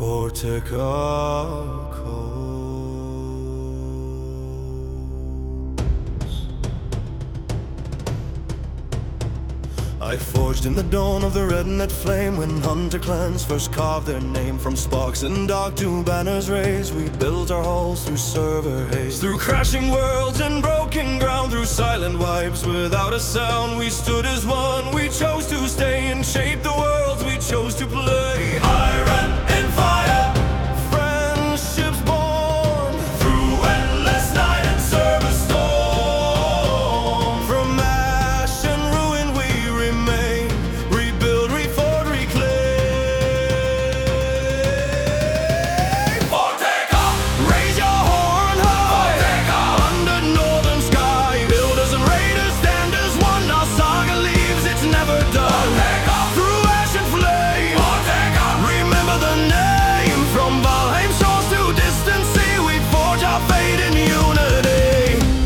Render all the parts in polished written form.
Fortica Coast. I forged in the dawn of the red-net flame, when hunter clans first carved their name. From sparks and dark to banners raised, we built our halls through server haze. Through crashing worlds and broken ground, through silent wipes without a sound, we stood as one. We chose to stay and shape the worlds we chose to play. Iron and fire, friendships born through endless night and service storm. From ash and ruin we remain, rebuild, reforge, reclaim. Fortica, raise your horn high. Fortica, under northern sky, builders and raiders stand as one. Our saga leaves, it's never done. Fortica, through ash and flame. Fortica, remember the name. From Valheim shores to distant sea, we forge our fate in unity.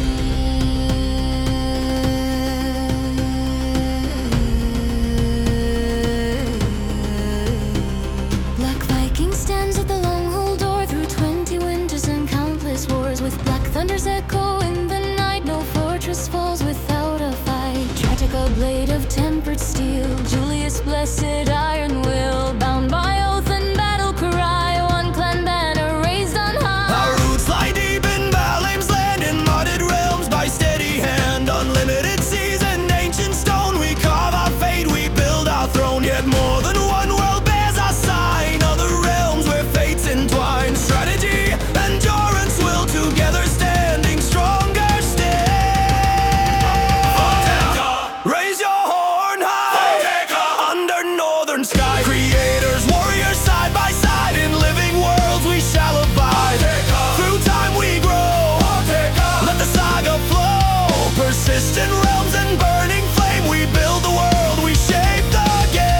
Black Viking stands at the long hall door, through 20 winters and countless wars. With black thunders echo in the night, no fortress falls without a fight. Tragic, a blade of tempered steel, Julius' blessed iron will, bound by oath and battle cry, one clan banner raised on high. Our roots lie deep in Valheim's land, in modded realms by steady hand. Unlimited seas and ancient stone, we carve our fate, we build our throne. Yet more than one world bears our sign, other realms where fates entwine. Strategy, endurance, will together standing stronger still. Fortica, raise your horn high. Fortica, under northern sky, creators, warriors, side by side. In living worlds we shall abide. Fortica, through time we grow. Fortica, let the saga flow. Persistent realms and burning flame, we build the world, we shape the game.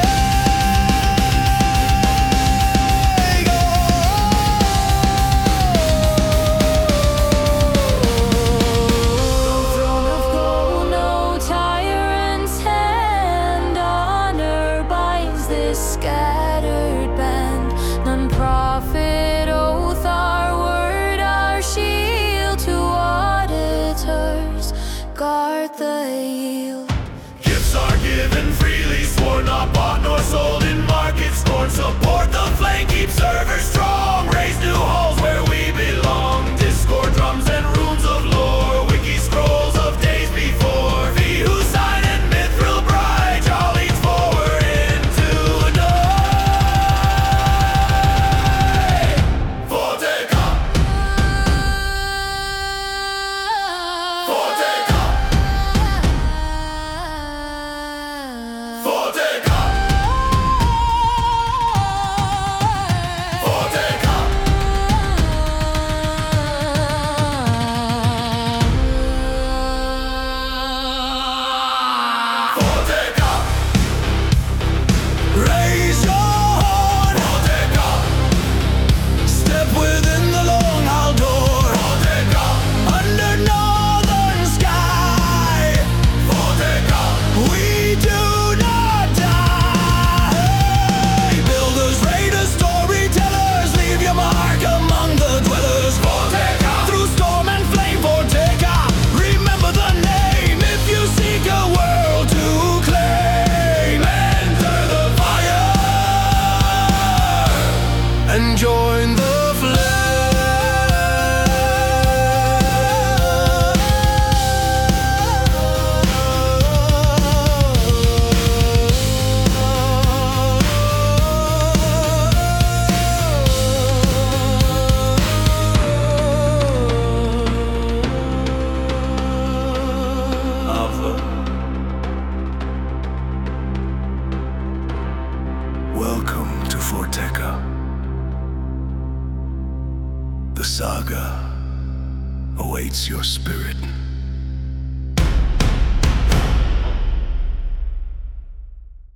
Throne of gold, no tyrant's hand. Honor binds this scattered band. None profit, oath, our word, our shield. To auditors, guard the yield. Gifts are given freely, sworn, not bought nor sold in market scorn. Support the flame, keep servers strong, raise new halls where we belong. Discord drums and runes of lore, wiki scrolls of days before. He who sign and mithril bright, all leads forward into the night. Fortica, Fortica, Fortica, Fortica. Fortica, raise your horn. Fortica, step within the long hall door. Fortica, under northern sky. Fortica, we do not die. Builders, raiders, storytellers, leave your mark among the dwellers. Fortica, through storm and flame. Fortica, remember the name if you seek a world to claim. Enter the fire and join the Welcome to Fortica. The saga awaits your spirit.